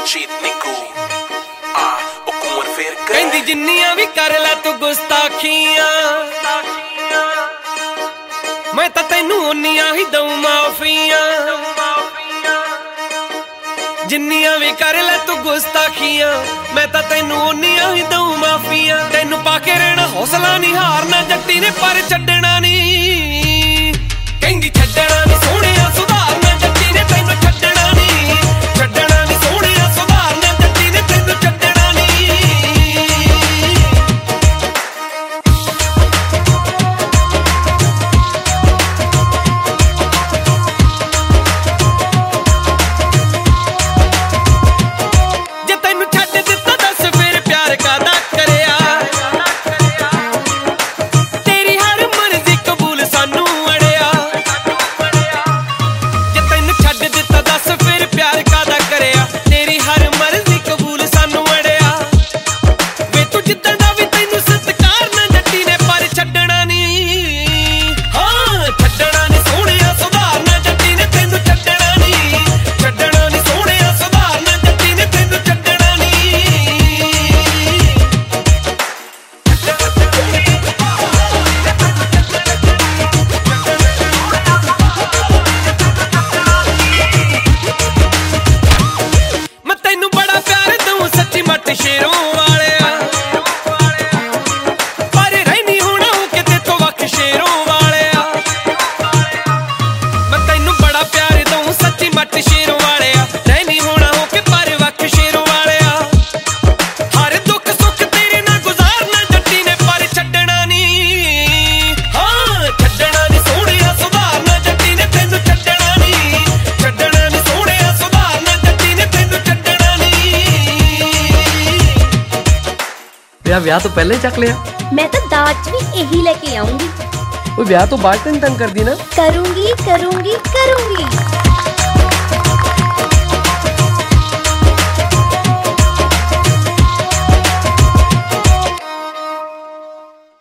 Cheat Niku ਉਹ ਕੁਮਰ ਫੇਰ ਕਹਿੰਦੀ ਜਿੰਨੀਆਂ ਵੀ ਕਰ ਲੈ ਤੂੰ ਗੁਸਤਾਖੀਆਂ ਮੈਂ ਤਾਂ ਤੈਨੂੰ ਉਨੀਆਂ ਹੀ ਦਊਂ ਮਾਫੀਆਂ ਜਿੰਨੀਆਂ ਵੀ ਕਰ ਲੈ ਤੂੰ ਗੁਸਤਾਖੀਆਂ ਮੈਂ ਤਾਂ ਤੈਨੂੰ ਉਨੀਆਂ ਹੀ ਦਊਂ ਮਾਫੀਆਂ ਤੈਨੂੰ ਪਾ ਕੇ ਰਹਿਣਾ ਹੌਸਲਾ ਨਹੀਂ ਹਾਰਨਾ ਜੱਟੀ ਨੇ ਪਰ ਛੱਡਣਾ ਨਹੀਂ ਕਹਿੰਦੀ ਛੱਡਣਾ ਨਹੀਂ ਸੋਹਣਿਆ ਸੁਧਾਰਨਾ ਜੱਟੀ ਨੇ ਤੈਨੂੰ ਛੱਡਣਾ ਨਹੀਂ ਛੱਡਣਾ ਨਹੀਂ ਸੋਹਣਿਆ ਸੁਧਾਰਨਾ ਜੱਟੀ ਨੇ ਤੈਨੂੰ ਛੱਡਣਾ ਨਹੀਂ ਜੇ ਤੈਨੂੰ ਛੱਡ ਦਿੱਤਾ ਦੱਸ ਫਿਰ ਪਿਆਰ ਕਾਹਦਾ ਕਰਿਆ ਤੇਰੀ ਹਰ ਮਰਜ਼ੀ ਕਬੂਲ ਸਾਨੂੰ ਅੜਿਆ ਜੇ ਤੈਨੂੰ ਛੱਡ ਦਿੱਤਾ ਦੱਸ ਫਿਰ ਪਿਆਰ ਕਾਹਦਾ ਕਰਿਆ ਤੇਰੀ ਹਰ ਮਰਜ਼ੀ ਕਬੂਲ ਸਾਨੂੰ ਅੜਿਆ ਵੇ ਤੂੰ ਜਿੱਦਾਂ ਦਾ ਵੀ ਤੈਨੂੰ ਸਤਿਕਾਰ ਨਾ ਜੱਟੀ ਨੇ ਪਰ ਛੱਡਣਾ ਨਹੀਂ ਹਾਂ ਛੱਡਣਾ ਨਹੀਂ ਸੋਹਣਿਆ ਸੁਧਾਰਨਾ ਜੱਟੀ ਨੇ ਤੈਨੂੰ ਛੱਡਣਾ ਨਹੀਂ ਛੱਡਣਾ ਨਹੀਂ ਸੋਹਣਿਆ ਸੁਧਾਰਨਾ ਜੱਟੀ ਨੇ ਤੈਨੂੰ ਛੱਡਣਾ ਨਹੀਂ ਮੈਂ ਤੈਨੂੰ ਬੜਾ ਪਿਆਰ ਦਊਂ ਸੱਚੀ ਮੱਟ ਸ਼ੇਰੋਂ ਵਾਲਿਆ ਪਰ ਰਹਿਨੀ ਹੁਣ ਕਿਤੇ ਤੋਂ ਵੱਖ ਸ਼ੇਰੋਂ ਵਾਲਿਆ ਮੈਂ ਤੈਨੂੰ ਬੜਾ ਪਿਆਰ ਦਊਂ ਸੱਚੀ ਮੱਟ ਸ਼ੇਰੋਂ ਵਾਲਿਆ ਰਹਿਨੀ ਹੁਣ ਕਿ ਪਰ ਵੱਖ ਸ਼ੇਰੋਂ ਵਾਲਿਆ ਹਰ ਦੁੱਖ ਸੁੱਖ ਤੇਰੇ ਨਾਲ ਗੁਜ਼ਾਰਨਾ ਜੱਟੀ ਨੇ ਪਰ ਛੱਡਣਾ ਨਹੀਂ ਹਾਂ ਛੱਡਣਾ ਨਹੀਂ ਸੋਹਣਿਆ ਸੁਧਾਰਨਾ ਜੱਟੀ ਨੇ ਤੈਨੂੰ ਛੱਡਣਾ ਨਹੀਂ ਛੱਡਣਾ ਨਹੀਂ ਸੋਹਣਿਆ ਸੁਧਾਰਨਾ ਜੱਟੀ ਨੇ ਤੈਨੂੰ ਛੱਡਣਾ ਨਹੀਂ ਵਿਆਹ ਤੋਂ ਪਹਿਲਾਂ ਹੀ ਚੱਕ ਲਿਆ। मैं तो दाज भी यही लेके आऊंगी। ਉਹ ਵਿਆਹ ਤੋਂ ਬਾਅਦ ਤੈਨੂੰ ਤੰਗ ਕਰਦੀ ਨਾ। करूंगी करूंगी करूंगी।